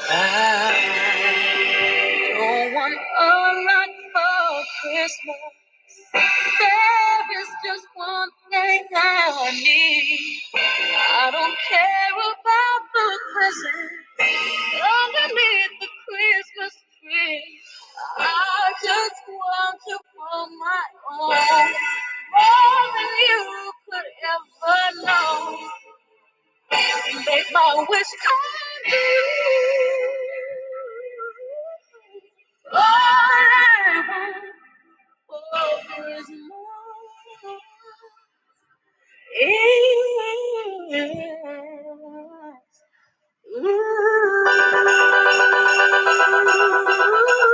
I don't want a lot for Christmas. There is just one thing I need. I don't care about the present underneath the Christmas tree. I just want to hold my own more than you could ever know. Make my wish come true. All I want for Christmas is